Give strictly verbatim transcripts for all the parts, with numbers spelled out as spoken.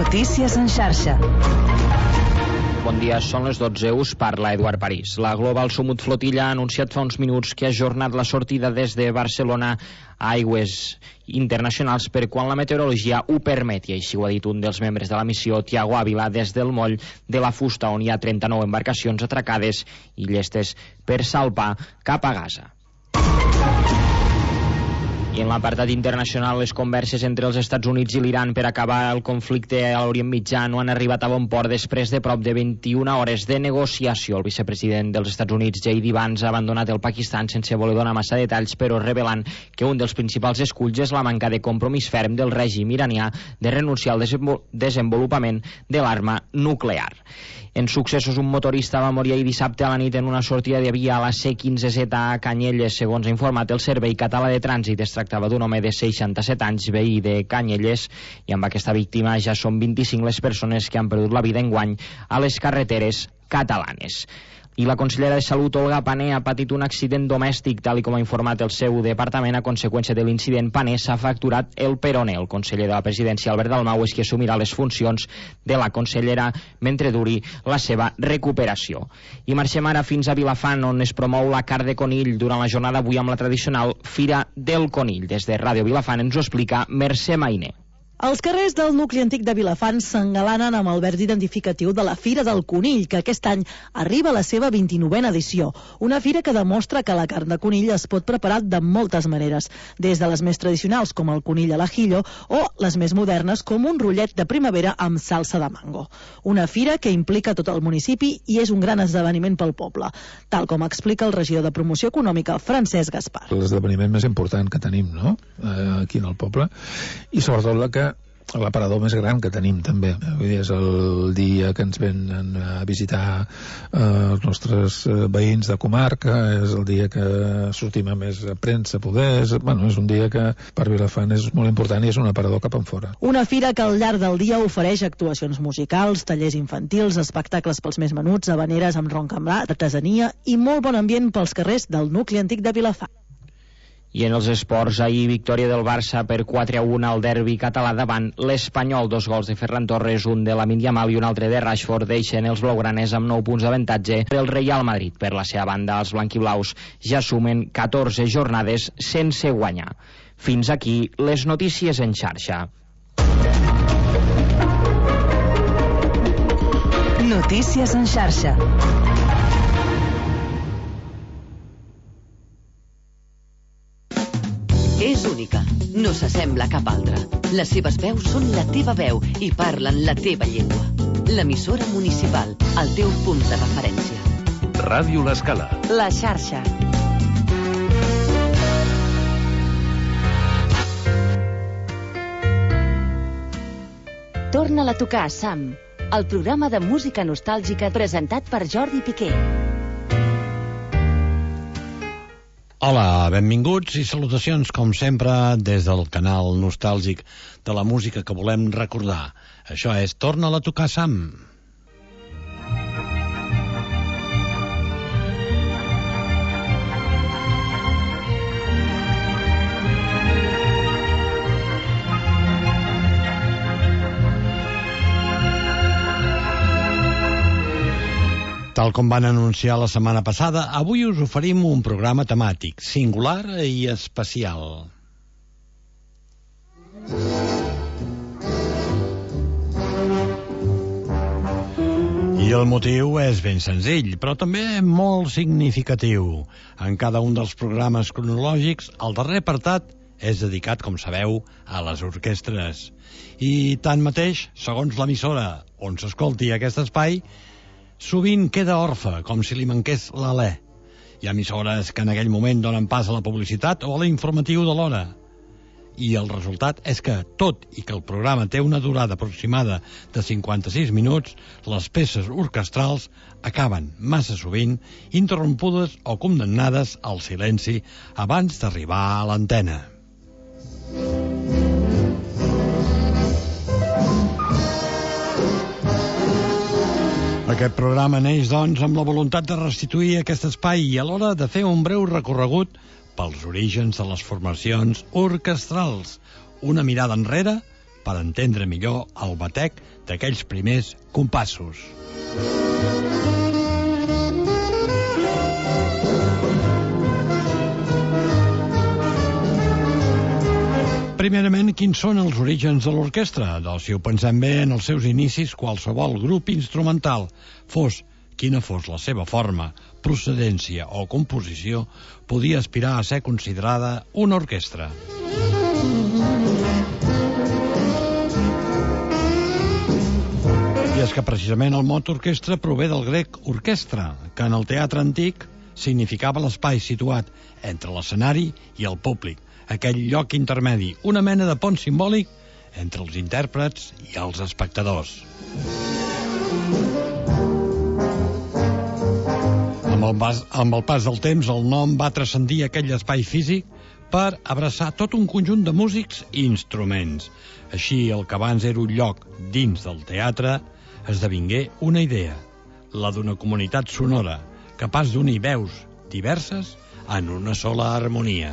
Notícies en xarxa. Bon dia, són les dotze, us parla Eduard París. La Global Sumut Flotilla ha anunciat fa uns minuts que ha ajornat la sortida des de Barcelona a aigües internacionals per quan la meteorologia ho permeti. Així ho ha dit un dels membres de la missió, Tiago Ávila, des del moll de la Fusta, on hi ha trenta-nou embarcacions atracades i llestes per salpar cap a Gaza. I en l'apartat internacional, les converses entre els Estats Units i l'Iran per acabar el conflicte a l'Orient Mitjà no han arribat a bon port després de prop de vint-i-una hores de negociació. El vicepresident dels Estats Units, J D Vance, ha abandonat el Pakistan sense voler donar massa detalls, però revelant que un dels principals esculls és la manca de compromís ferm del règim iranià de renunciar al desenvolupament de l'arma nuclear. En successos, un motorista va morir ahir dissabte a la nit en una sortida de via a la C quinze Z a Canyelles, segons ha informat el Servei Català de Trànsit. Es tractava d'un home de seixanta-set anys, veí de Canyelles, i amb aquesta víctima ja són vint-i-cinc les persones que han perdut la vida enguany a les carreteres catalanes. I la consellera de Salut, Olga Pané, ha patit un accident domèstic, tal com ha informat el seu departament. A conseqüència de l'incident, Pané s'ha fracturat el peroné. El conseller de la presidència, Albert Dalmau, és qui assumirà les funcions de la consellera mentre duri la seva recuperació. I marxem ara fins a Vilafant, on es promou la carn de conill durant la jornada avui amb la tradicional Fira del Conill. Des de Ràdio Vilafant ens ho explica Mercè Mainer. Els carrers del nucli antic de Vilafant s'engalanen amb el verd identificatiu de la Fira del Conill, que aquest any arriba a la seva vint-i-novena edició. Una fira que demostra que la carn de conill es pot preparar de moltes maneres, des de les més tradicionals, com el conill a l'ajillo, o les més modernes, com un rotllet de primavera amb salsa de mango. Una fira que implica tot el municipi i és un gran esdeveniment pel poble, tal com explica el regidor de Promoció Econòmica, Francesc Gaspar. L'esdeveniment més important que tenim, no?, eh, aquí en el poble, i sobretot la que l'aparador més gran que tenim també. Vull dir, és el dia que ens venen a visitar eh, els nostres veïns de comarca, és el dia que sortim a més premsa poder, és, bueno, és un dia que per Vilafant és molt important i és un aparador cap enfora. Una fira que al llarg del dia ofereix actuacions musicals, tallers infantils, espectacles pels més menuts, habaneres amb roncambà, artesania i molt bon ambient pels carrers del nucli antic de Vilafant. I en els esports, ahir victòria del Barça per quatre a un al derbi català davant l'Espanyol. Dos gols de Ferran Torres, un de Lamine Yamal i un altre de Rashford, deixen els blaugranes amb nou punts d'avantatge del Real Madrid. Per la seva banda, els blanquiblaus ja sumen catorze jornades sense guanyar. Fins aquí les notícies en xarxa. Notícies en xarxa. És única, no s'assembla a cap altra. Les seves veus són la teva veu i parlen la teva llengua. L'emissora municipal, el teu punt de referència. Ràdio L'Escala. La xarxa. Torna-la a tocar, Sam, el programa de música nostàlgica presentat per Jordi Piqué. Hola, benvinguts i salutacions, com sempre, des del canal nostàlgic de la música que volem recordar. Això és Torna-la a tocar, Sam. Tal com van anunciar la setmana passada, avui us oferim un programa temàtic, singular i especial. I el motiu és ben senzill, però també molt significatiu. En cada un dels programes cronològics, el darrer apartat és dedicat, com sabeu, a les orquestres. I tanmateix, segons l'emissora on s'escolti aquest espai, sovint queda orfe, com si li manqués l'alè. Hi ha emissores que en aquell moment donen pas a la publicitat o a l'informatiu de l'hora. I el resultat és que, tot i que el programa té una durada aproximada de cinquanta-sis minuts, les peces orquestrals acaben, massa sovint, interrompudes o condemnades al silenci abans d'arribar a l'antena. Aquest programa neix, doncs, amb la voluntat de restituir aquest espai i alhora de fer un breu recorregut pels orígens de les formacions orquestrals, una mirada enrere per entendre millor el batec d'aquells primers compassos. Primerament, quins són els orígens de l'orquestra? Doncs si ho pensem bé, en els seus inicis qualsevol grup instrumental, fos quina fos la seva forma, procedència o composició, podia aspirar a ser considerada una orquestra. I és que precisament el mot orquestra prové del grec orquestra, que en el teatre antic significava l'espai situat entre l'escenari i el públic, aquell lloc intermedi, una mena de pont simbòlic entre els intèrprets i els espectadors. Amb el, pas, amb el pas del temps, el nom va transcendir aquell espai físic per abraçar tot un conjunt de músics i instruments. Així, el que abans era un lloc dins del teatre esdevingué una idea, la d'una comunitat sonora, capaç d'unir veus diverses en una sola harmonia.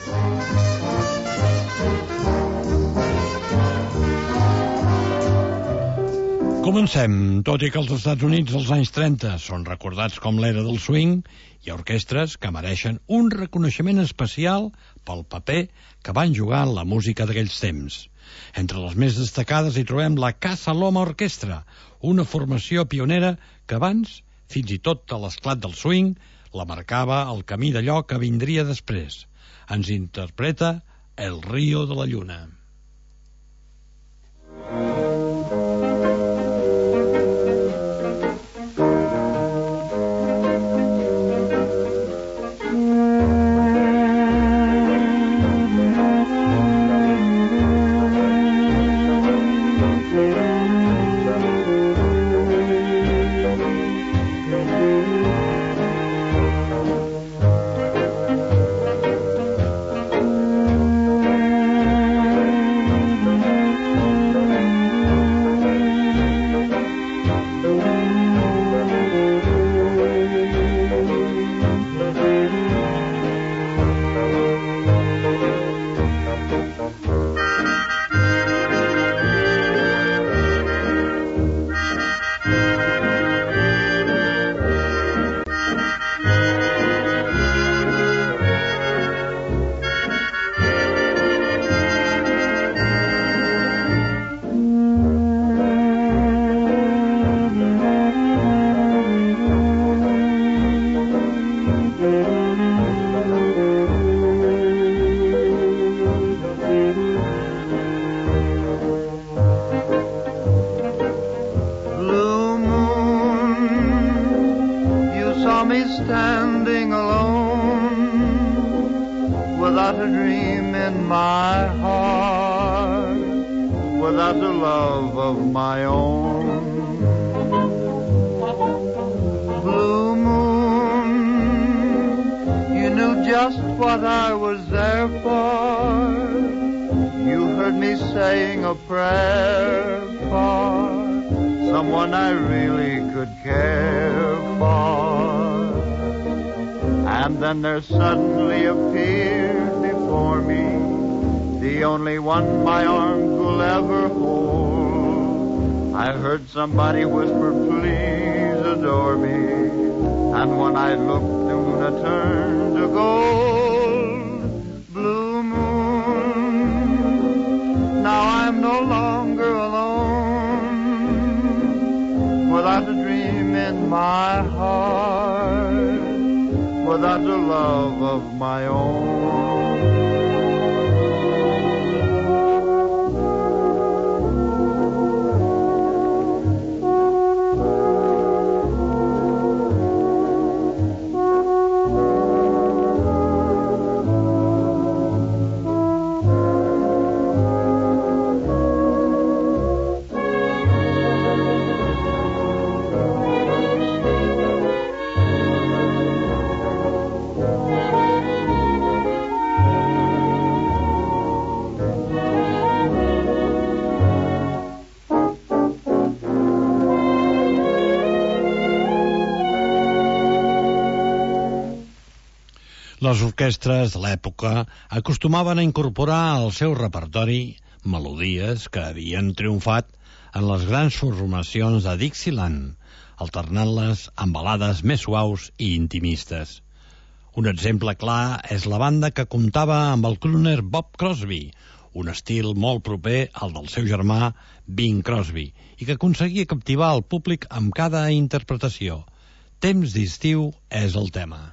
Comencem. Tot i que els Estats Units dels anys trenta són recordats com l'era del swing, hi ha orquestres que mereixen un reconeixement especial pel paper que van jugar en la música d'aquells temps. Entre les més destacades hi trobem la Casa Loma Orquestra, una formació pionera que abans, fins i tot a l'esclat del swing, la marcava el camí d'allò que vindria després. Ens interpreta El Río de la Lluna. Somebody whispered, please adore me. And when I looked, the moon had turned to gold. Blue moon, now I'm no longer alone. Without a dream in my heart, without a love of my own. Les orquestres de l'època acostumaven a incorporar al seu repertori melodies que havien triomfat en les grans formacions de Dixieland, alternant-les amb balades més suaus i intimistes. Un exemple clar és la banda que comptava amb el crooner Bob Crosby, un estil molt proper al del seu germà Bing Crosby, i que aconseguia captivar el públic amb cada interpretació. Temps d'estiu és el tema.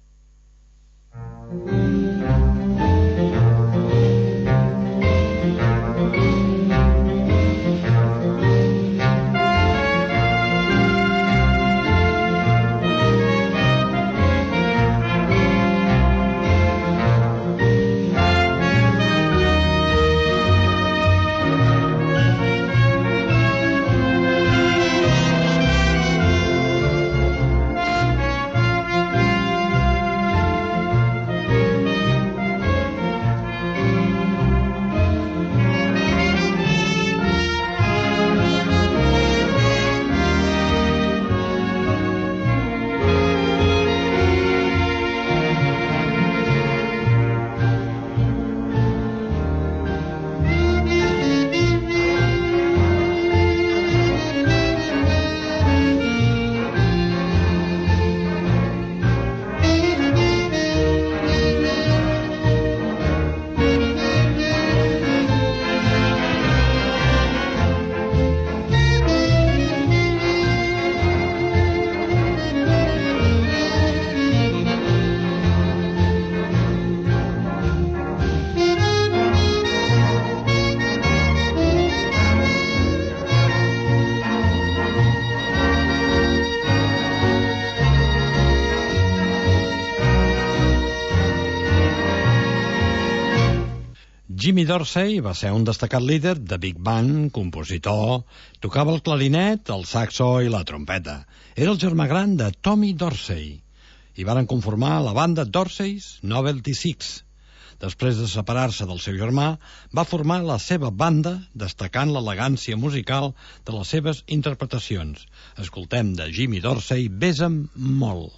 Jimmy Dorsey va ser un destacat líder de big band, compositor, tocava el clarinet, el saxo i la trompeta. Era el germà gran de Tommy Dorsey i varen conformar la banda Dorsey's Novelty Six. Després de separar-se del seu germà, va formar la seva banda, destacant l'elegància musical de les seves interpretacions. Escoltem de Jimmy Dorsey Besa'm molt.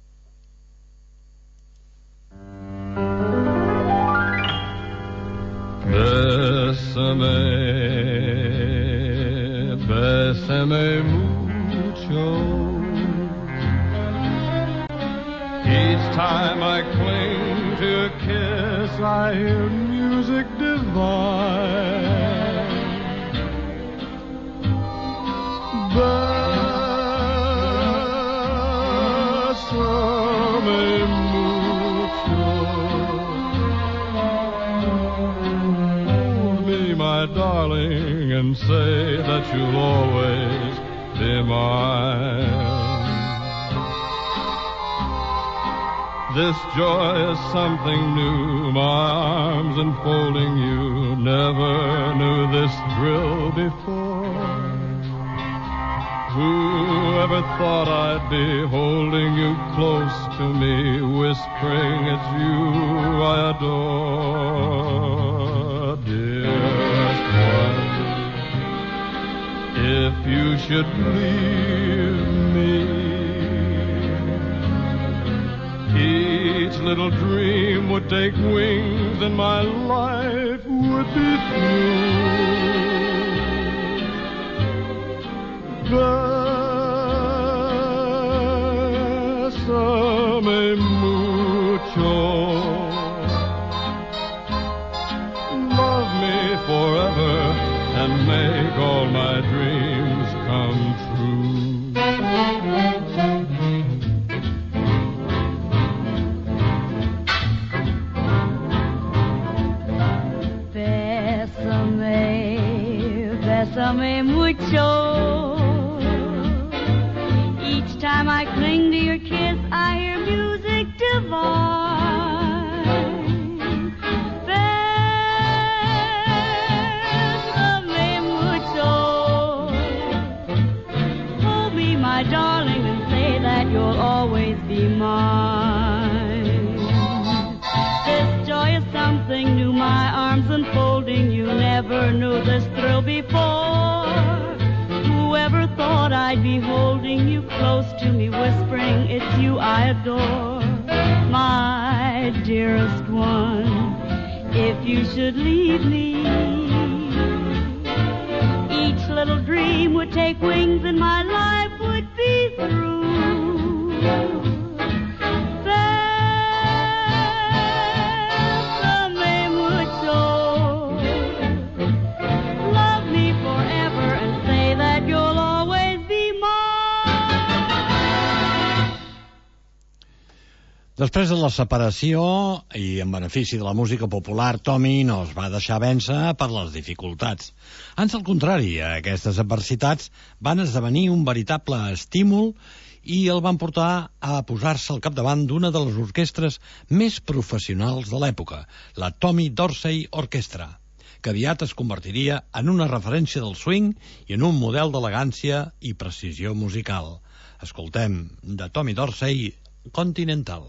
Bésame, bésame mucho. Each time I cling to a kiss, I hear music divine. Bésame mucho. Hold me, my darling, and say that you'll always be mine. This joy is something new, my arms enfolding you. Never knew this thrill before. Whoever thought I'd be holding you close to me, whispering it's you I adore, dearest one. If you should leave me, each little dream would take wings and my life would be through. Bésame mucho. Love me forever and make all my dreams come true. Bésame mucho. Each time I cling to your kiss, I hear music divine. Bésame mucho. Hold me, my darling, and say that you'll always be mine. This joy is something new, my arms enfolding you. Never knew this thrill before. Whoever thought I'd be holding you close to me, whispering it's you I adore, my dearest one. If you should leave me, Després de la separació i en benefici de la música popular, Tommy no es va deixar vèncer per les dificultats. Ans al contrari, aquestes adversitats van esdevenir un veritable estímul i el van portar a posar-se al capdavant d'una de les orquestres més professionals de l'època, la Tommy Dorsey Orchestra, que aviat es convertiria en una referència del swing i en un model d'elegància i precisió musical. Escoltem de Tommy Dorsey Continental.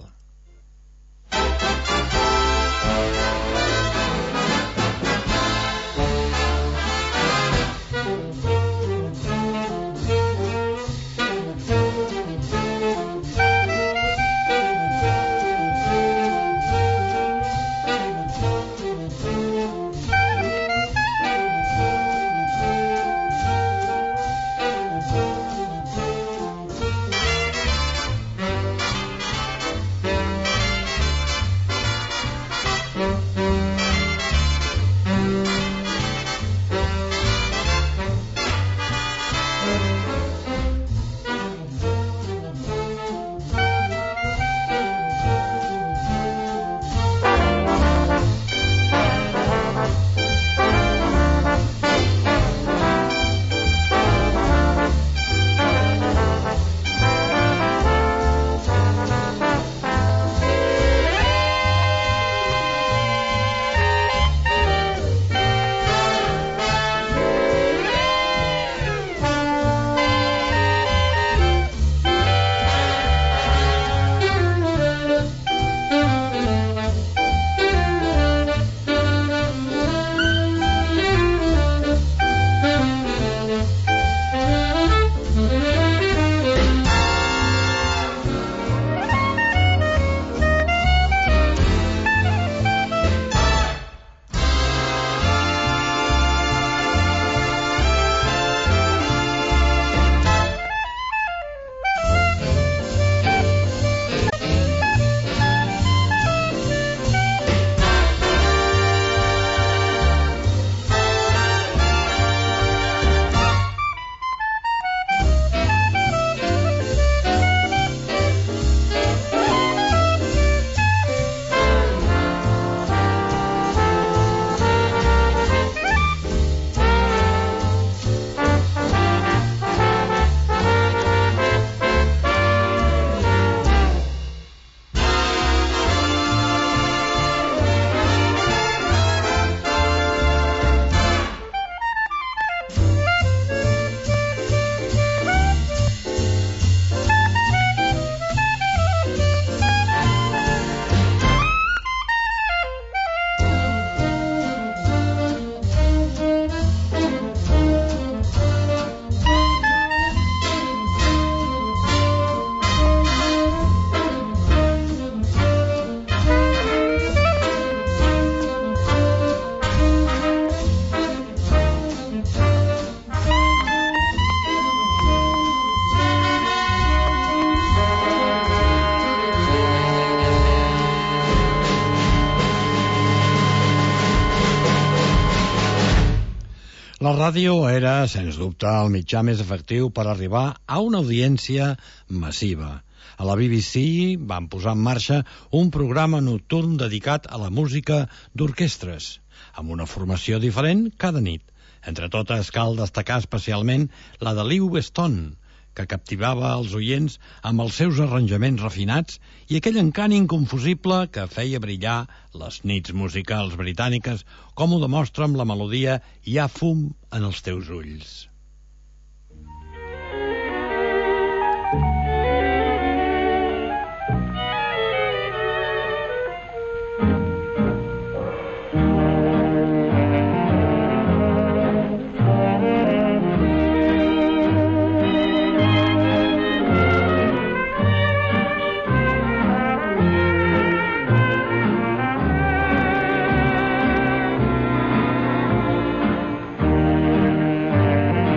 La ràdio era, sens dubte, el mitjà més efectiu per arribar a una audiència massiva. A la B B C van posar en marxa un programa nocturn dedicat a la música d'orquestres, amb una formació diferent cada nit. Entre totes cal destacar especialment la de Lew Stone, que captivava els oients amb els seus arranjaments refinats i aquell encant inconfusible que feia brillar les nits musicals britàniques, com ho demostra amb la melodia Hi ha fum en els teus ulls. Thank you.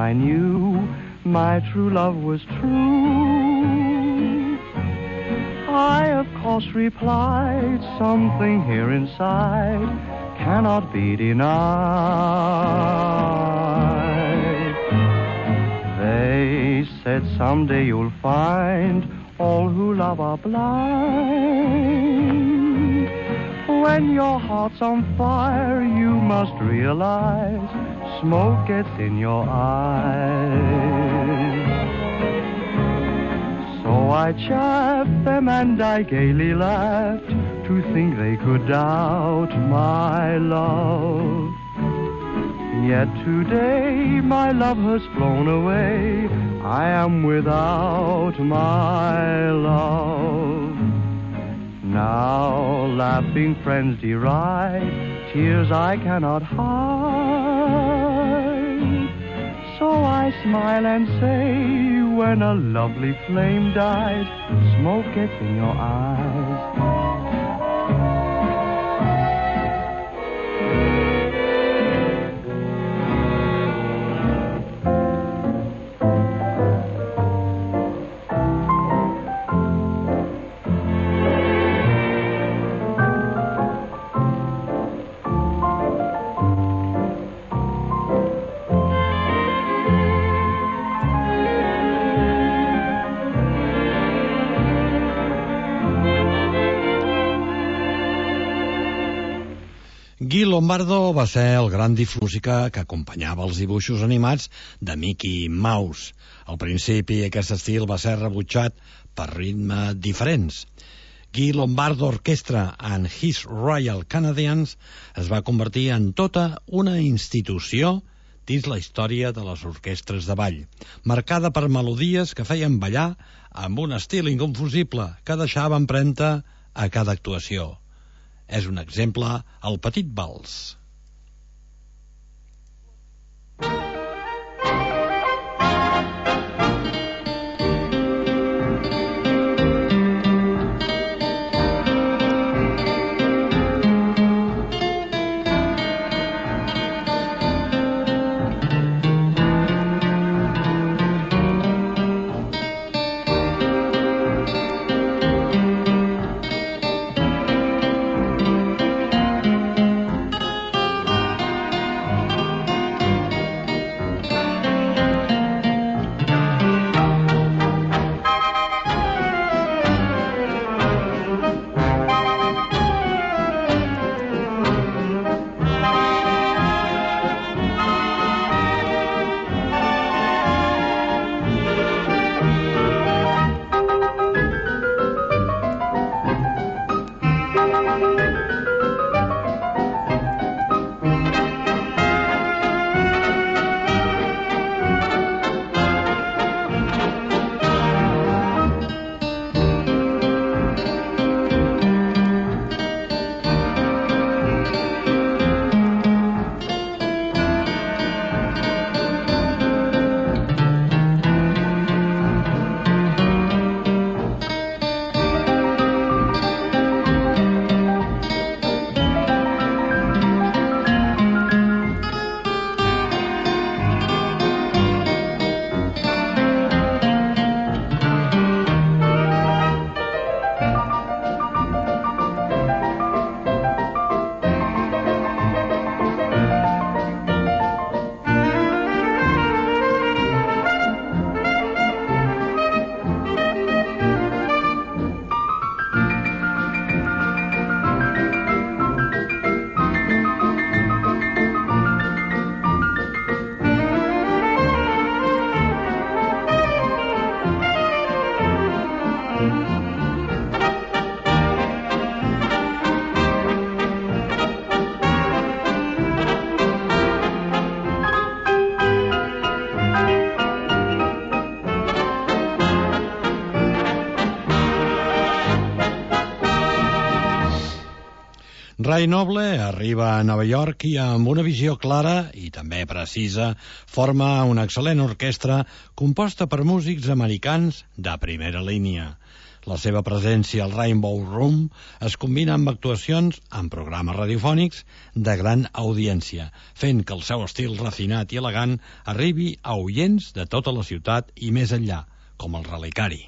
I knew my true love was true. I, of course, replied, something here inside cannot be denied. They said someday you'll find all who love are blind. When your heart's on fire, you must realize smoke gets in your eyes. So I chaffed them and I gaily laughed to think they could doubt my love. Yet today my love has flown away. I am without my love. Now laughing friends deride, tears I cannot hide. So I smile and say, when a lovely flame dies, smoke gets in your eyes. Guy Lombardo va ser el gran difúsica que acompanyava els dibuixos animats de Mickey Mouse. Al principi aquest estil va ser rebutjat per ritmes diferents. Guy Lombardo Orchestra and His Royal Canadians es va convertir en tota una institució dins la història de les orquestres de ball, marcada per melodies que feien ballar amb un estil inconfusible que deixava empremta a cada actuació. És un exemple, el Petit Vals. Ray Noble arriba a Nova York i amb una visió clara i també precisa forma una excel·lent orquestra composta per músics americans de primera línia. La seva presència al Rainbow Room es combina amb actuacions en programes radiofònics de gran audiència, fent que el seu estil refinat i elegant arribi a oients de tota la ciutat i més enllà, com el Relicari.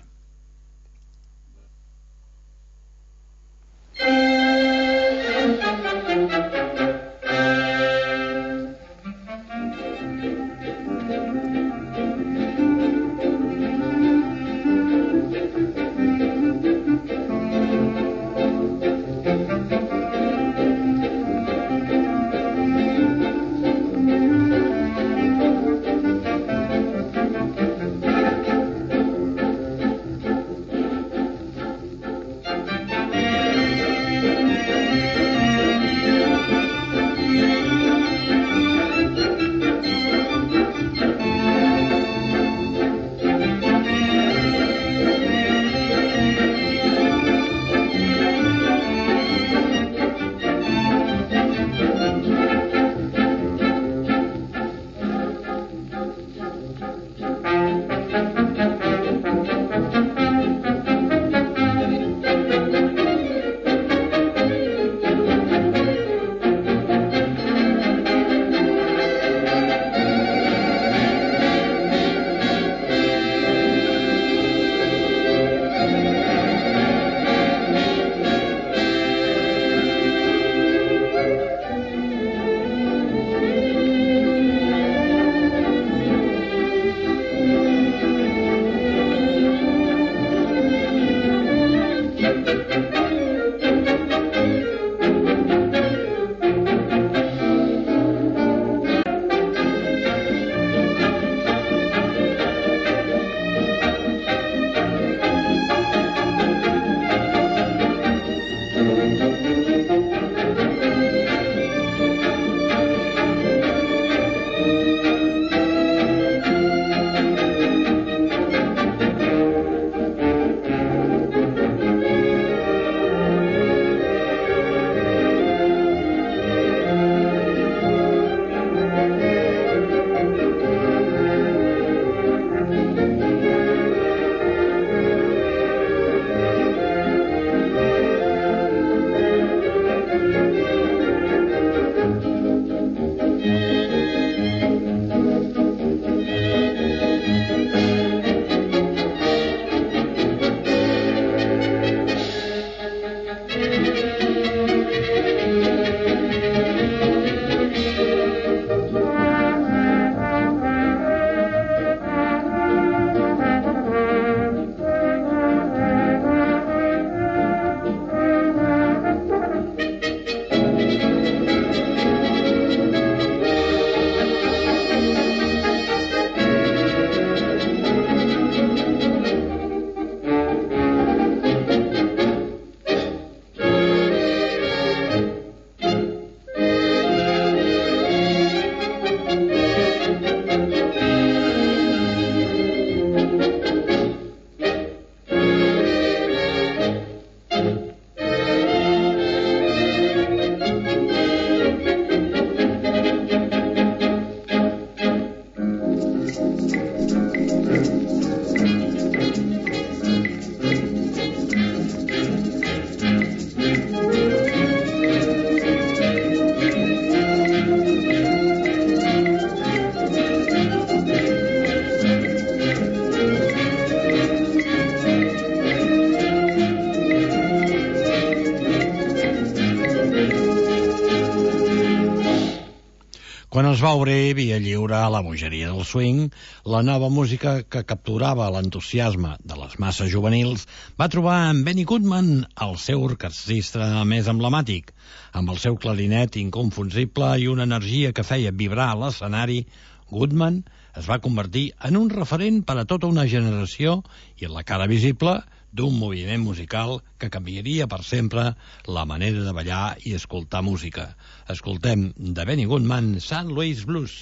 Quan es va obrir Via Lliure a la bogeria del swing, la nova música que capturava l'entusiasme de les masses juvenils va trobar en Benny Goodman el seu orquestrista més emblemàtic. Amb el seu clarinet inconfusible i una energia que feia vibrar l'escenari, Goodman es va convertir en un referent per a tota una generació i en la cara visible d'un moviment musical que canviaria per sempre la manera de ballar i escoltar música. Escoltem de Benny Goodman Saint Louis Blues.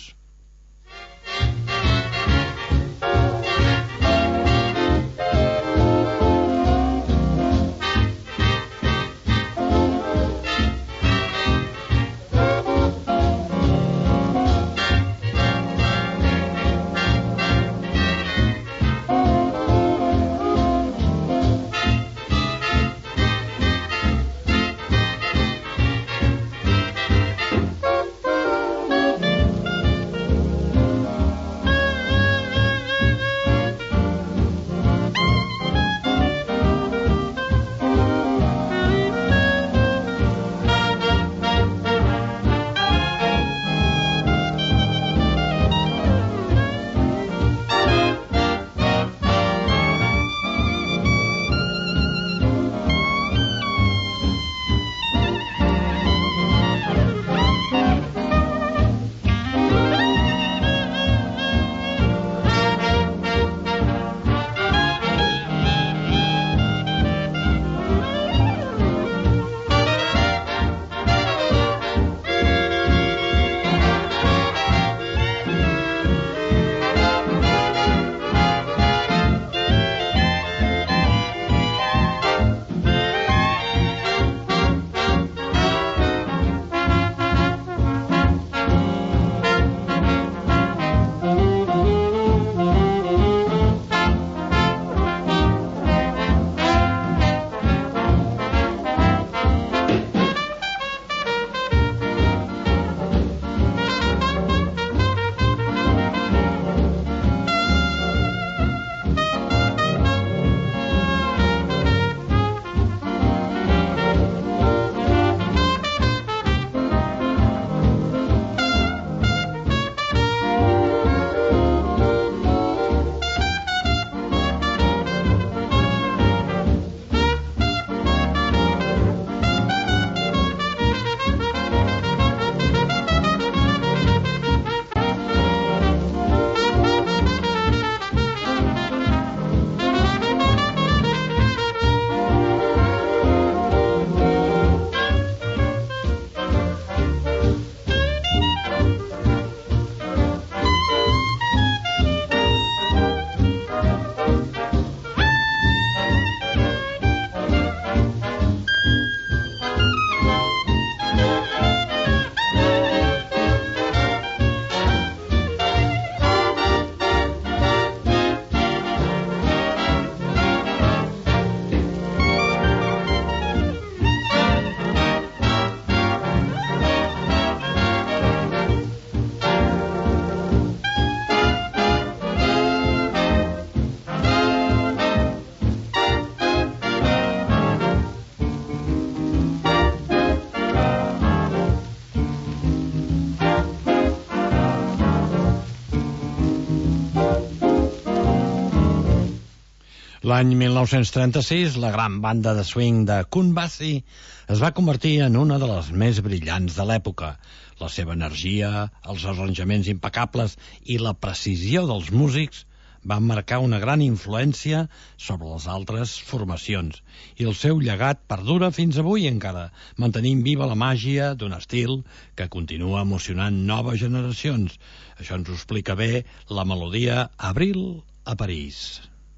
L'any mil nou-cents trenta-sis, la gran banda de swing de Count Basie es va convertir en una de les més brillants de l'època. La seva energia, els arranjaments impecables i la precisió dels músics van marcar una gran influència sobre les altres formacions, i el seu llegat perdura fins avui encara, mantenint viva la màgia d'un estil que continua emocionant noves generacions. Això ens ho explica bé la melodia Abril a París.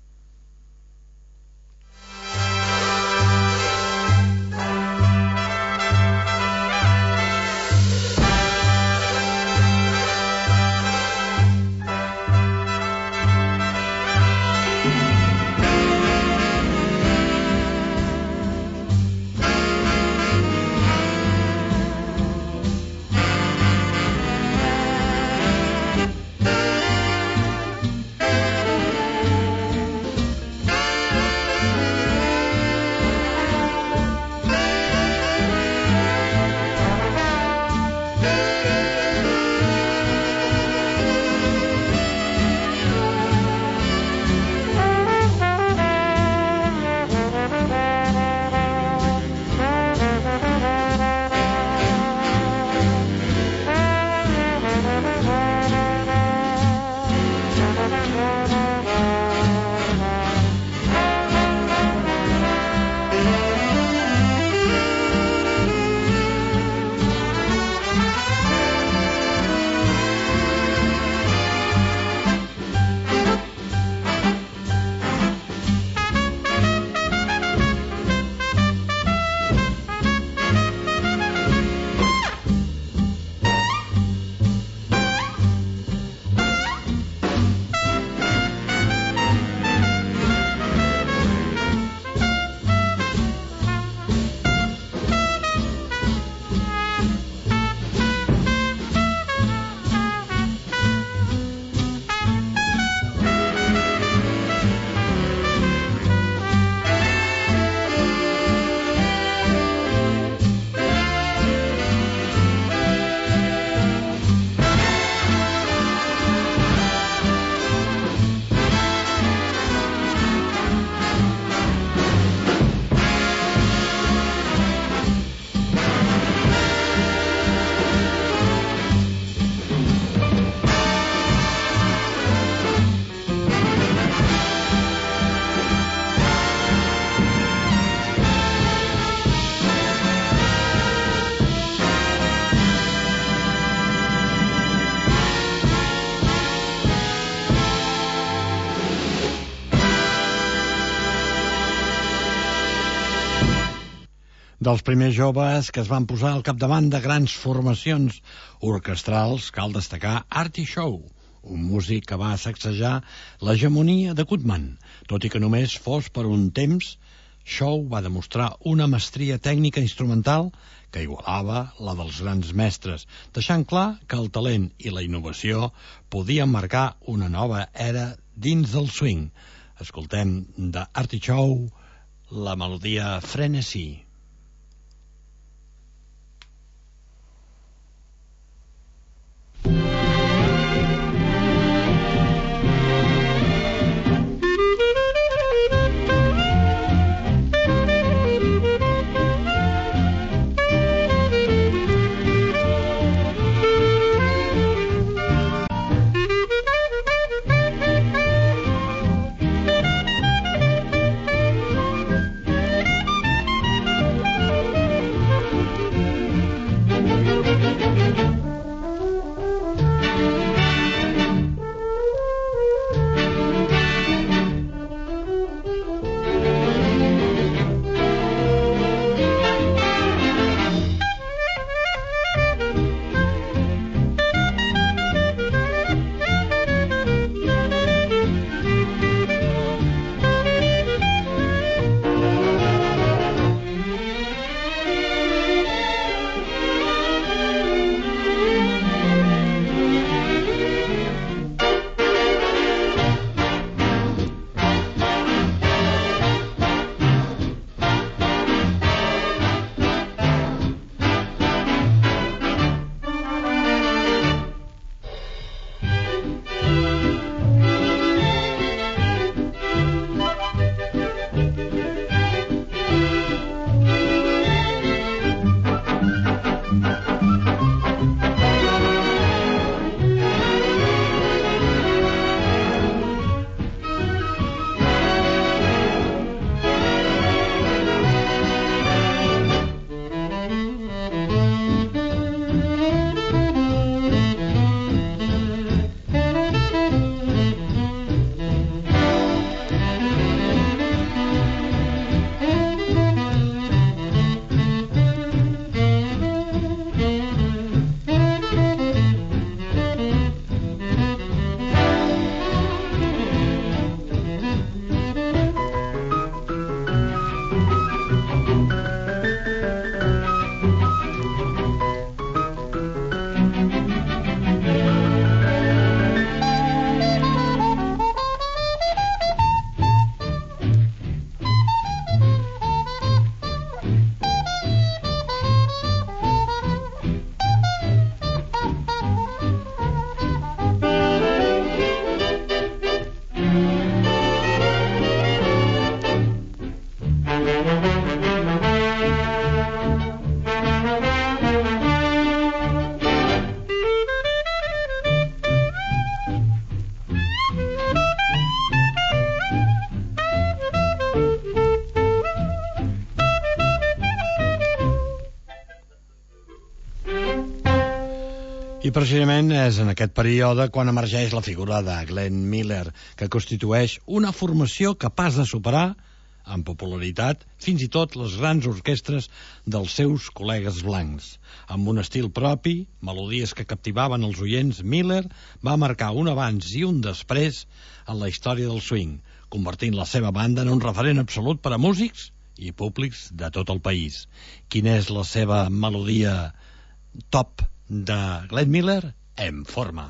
Dels primers joves que es van posar al capdavant de grans formacions orquestrals, cal destacar Artie Shaw, un músic que va sacsejar l'hegemonia de Goodman. Tot i que només fos per un temps, Shaw va demostrar una mestria tècnica instrumental que igualava la dels grans mestres, deixant clar que el talent i la innovació podien marcar una nova era dins del swing. Escoltem de Artie Shaw la melodia Frenesí. I precisament és en aquest període quan emergeix la figura de Glenn Miller, que constitueix una formació capaç de superar, en popularitat, fins i tot les grans orquestres dels seus col·legues blancs. Amb un estil propi, melodies que captivaven els oients, Miller va marcar un abans i un després en la història del swing, convertint la seva banda en un referent absolut per a músics i públics de tot el país. Quina és la seva melodia top de Glenn Miller? En forma.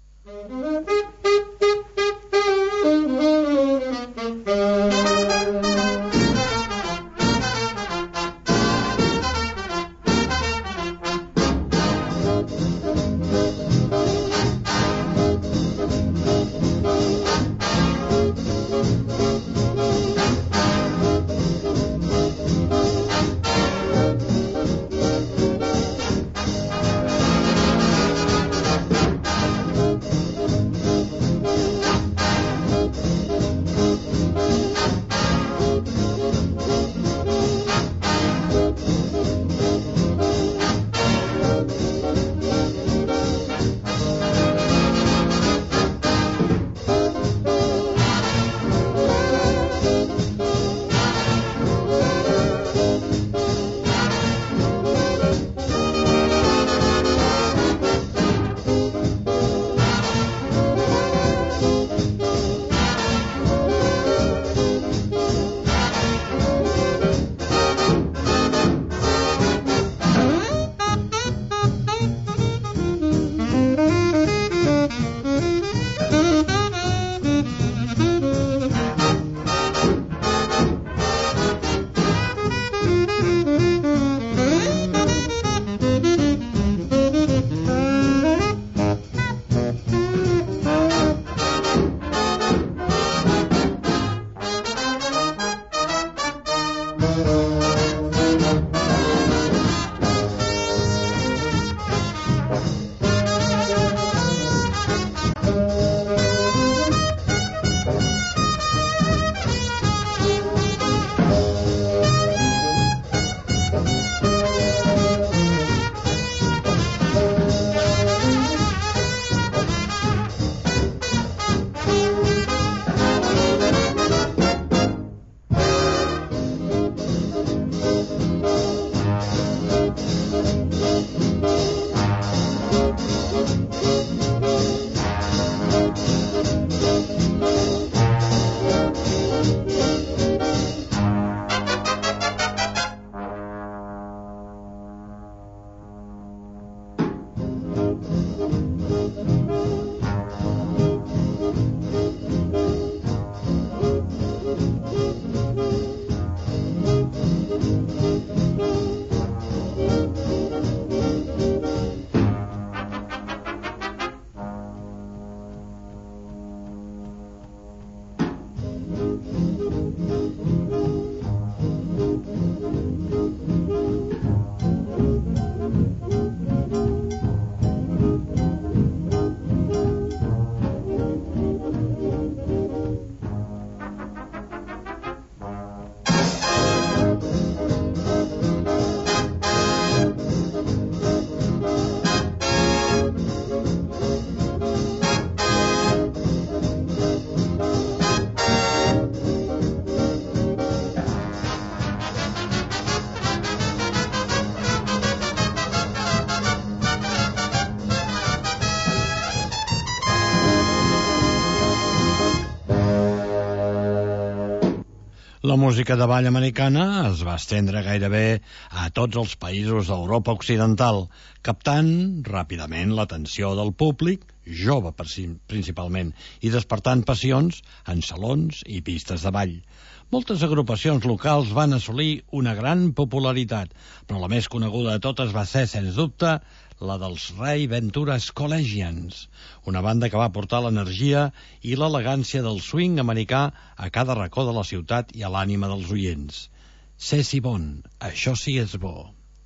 La música de ball americana es va estendre gairebé a tots els països d'Europa Occidental, captant ràpidament l'atenció del públic, jove principalment, i despertant passions en salons i pistes de ball. Moltes agrupacions locals van assolir una gran popularitat, però la més coneguda de totes va ser, sens dubte, la dels Ray Ventura's Collegians, una banda que va portar l'energia i l'elegància del swing americà a cada racó de la ciutat i a l'ànima dels oients. C'est si bon, això sí és bo.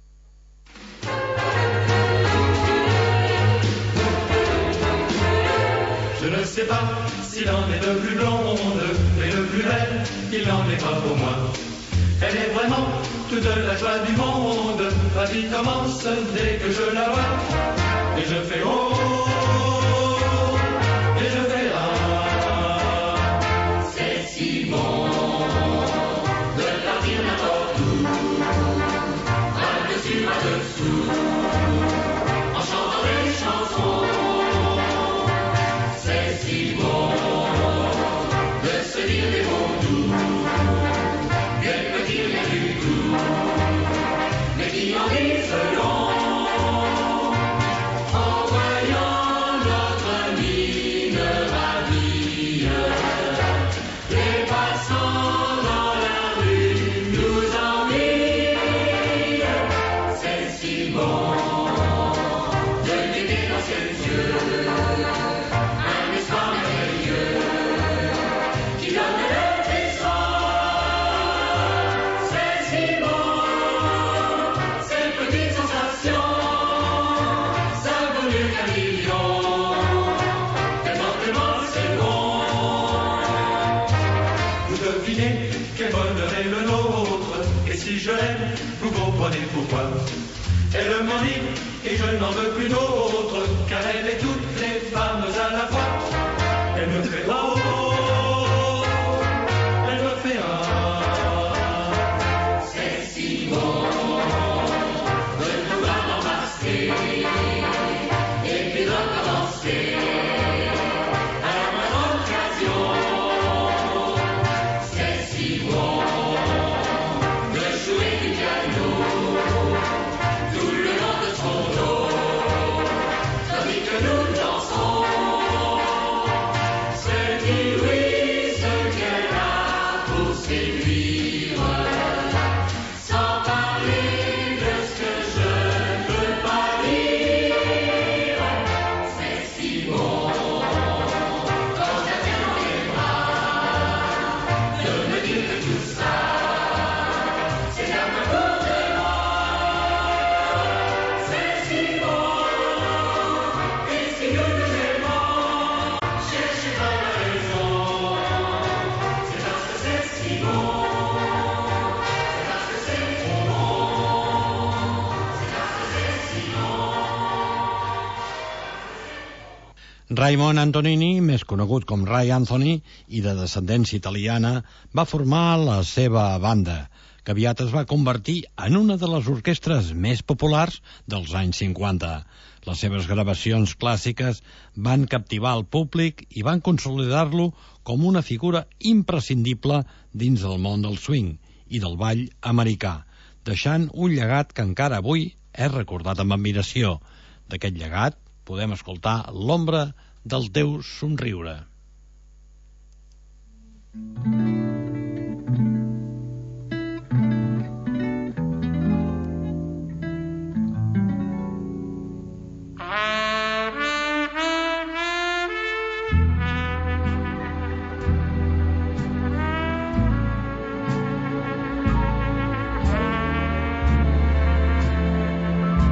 Je ne sais pas s'il en est de plus blonde et de plus belle qu'il n'en est pas pour moi. Elle est vraiment toute la joie du monde. Ma vie commence dès que je la vois. et je fais oh, et je fais ah. C'est si bon de partir n'importe où, par-dessus, par-dessous, en chantant des chansons. C'est si bon de se dire des mots doux, des petits rien du tout, mais qui en disent long. En voyant notre mine ravie, les passants dans la rue nous envient. C'est si bon de guetter dans ses yeux un espoir merveilleux qui donne le frisson. C'est si bon, ces petites sensations, ça vaut mieux qu'un million, tellement, tellement c'est bon. Vous devinez quel bonheur est le nôtre, et si je l'aime, vous comprenez pourquoi. Elle m'en dit, et je n'en veux plus d'autre, car elle est toutes les femmes à la fois. Elle me fait oh, elle me fait ah. C'est si bon de pouvoir m'embrasser et puis de recommencer à la moindre occasion. C'est si bon de jouer du piano tout le long de son dos, tandis que nous dansons. Ce qui oui, ce qu'elle a pour séduire, sans parler de ce que je ne peux pas dire. C'est si bon quand je la tiens dans les bras, de me dire que tout ça, c'est l'amour de moi. C'est si bon, et si nous nous aimons, cherchez pas la raison. C'est parce que c'est si bon, c'est parce que c'est trop bon, c'est parce que c'est si bon. Raymond Antonini, més conegut com Ray Anthony i de descendència italiana, va formar la seva banda, que aviat es va convertir en una de les orquestres més populars dels anys cinquanta. Les seves gravacions clàssiques van captivar el públic i van consolidar-lo com una figura imprescindible dins del món del swing i del ball americà, deixant un llegat que encara avui és recordat amb admiració. D'aquest llegat podem escoltar L'ombra del teu somriure.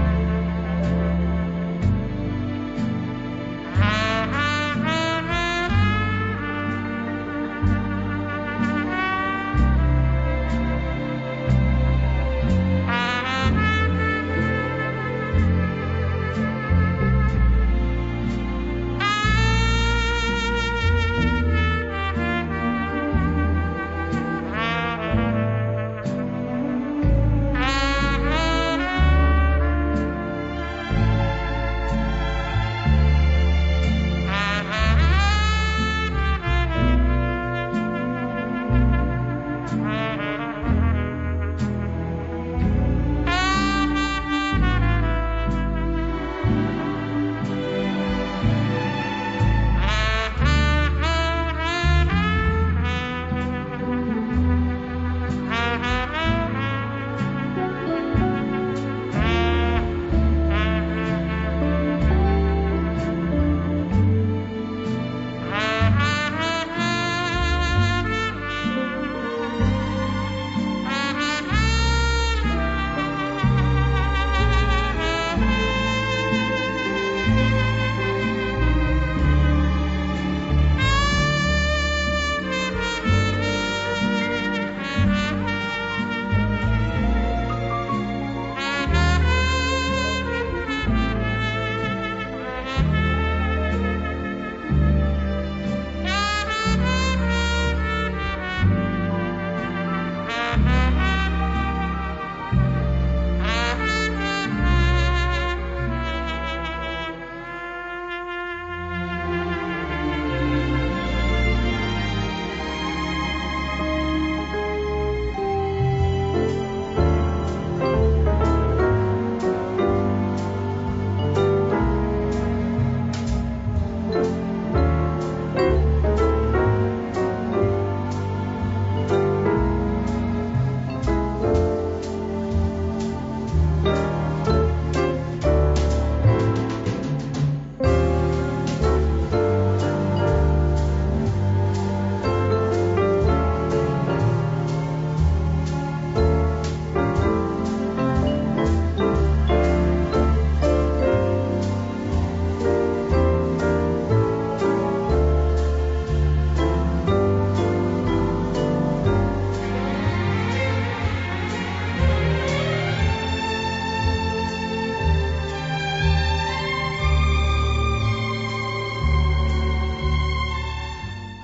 Ah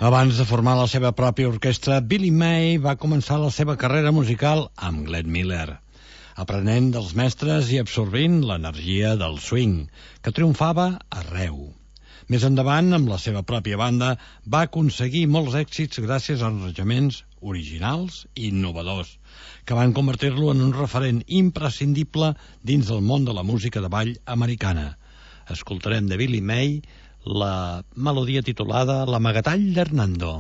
Abans de formar la seva pròpia orquestra, Billy May va començar la seva carrera musical amb Glenn Miller, aprenent dels mestres i absorbint l'energia del swing, que triomfava arreu. Més endavant, amb la seva pròpia banda, va aconseguir molts èxits gràcies a arranjaments originals i innovadors, que van convertir-lo en un referent imprescindible dins del món de la música de ball americana. Escoltarem de Billy May la melodia titulada L'amagatall d'Hernando.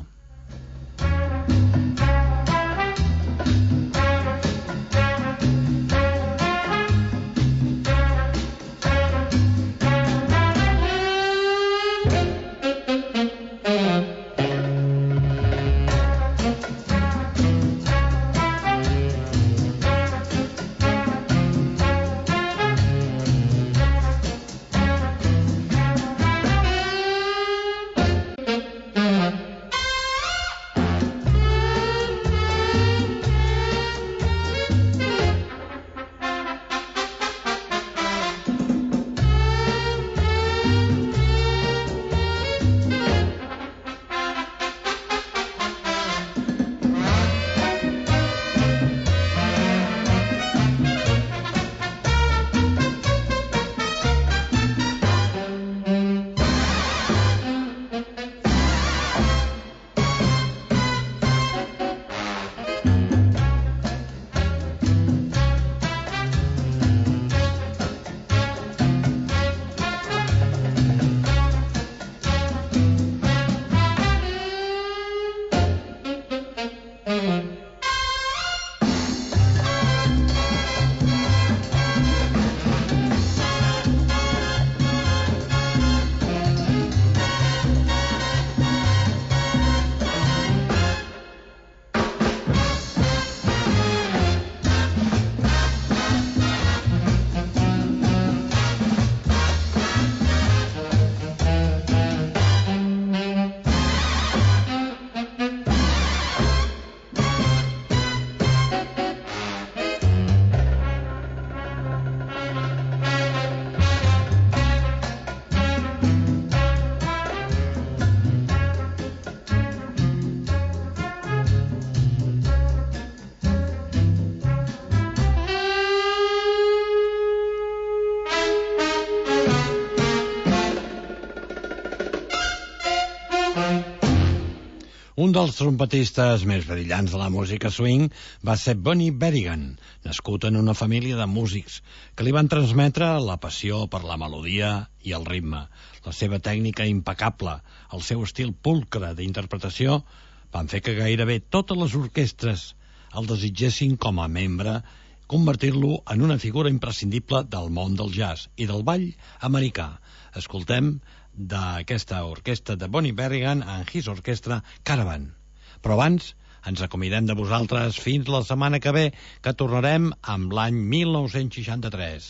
Un dels trompetistes més brillants de la música swing va ser Bonnie Berrigan, nascut en una família de músics que li van transmetre la passió per la melodia i el ritme. La seva tècnica impecable, el seu estil pulcre d'interpretació, van fer que gairebé totes les orquestres el desitgessin com a membre, convertir-lo en una figura imprescindible del món del jazz i del ball americà. Escoltem d'aquesta orquestra de Bonnie Berrigan en His Orchestra Caravan. Però abans ens acomidem de vosaltres fins la setmana que ve, que tornarem amb l'any mil nou-cents seixanta-tres.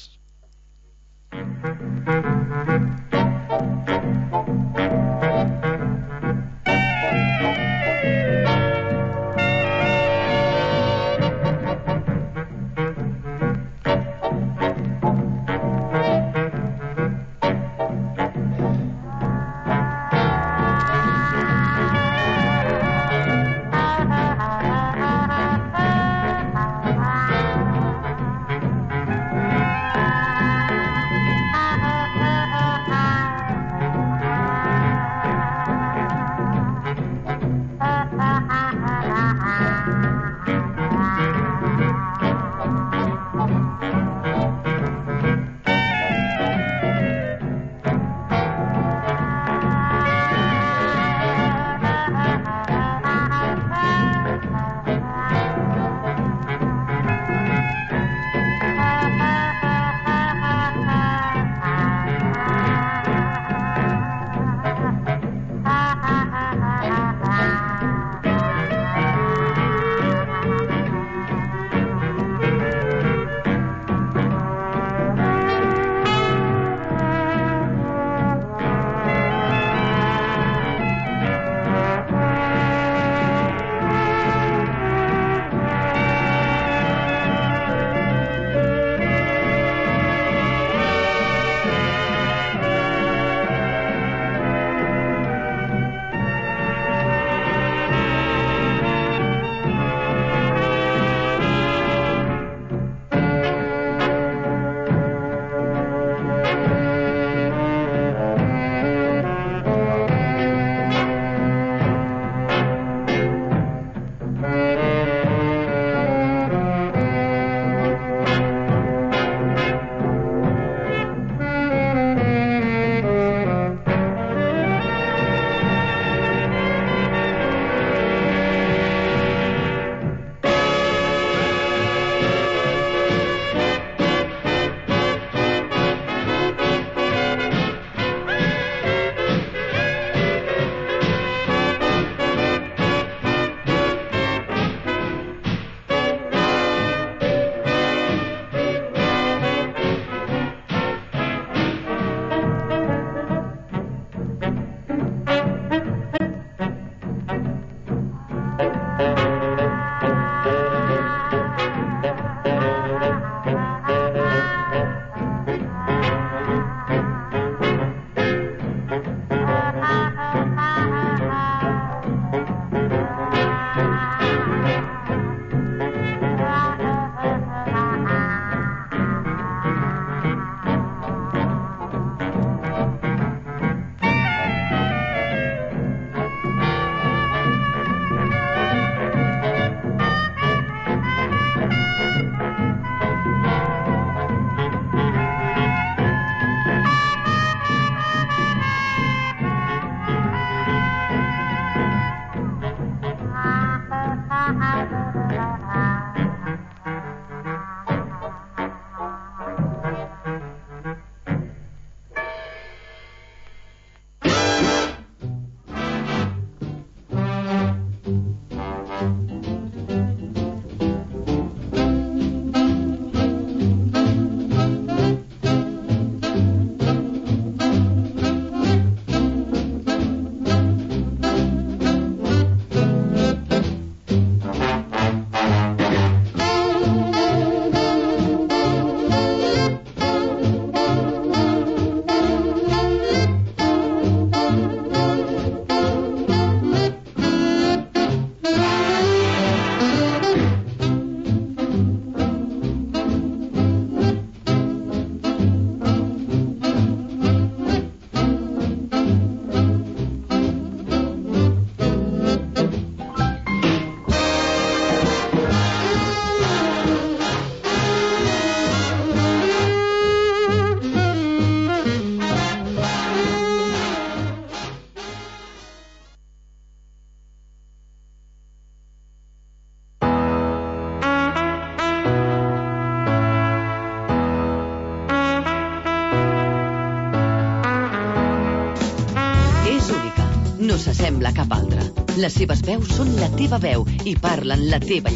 No s'assembla a cap altra. Les seves veus són la teva veu i parlen la teva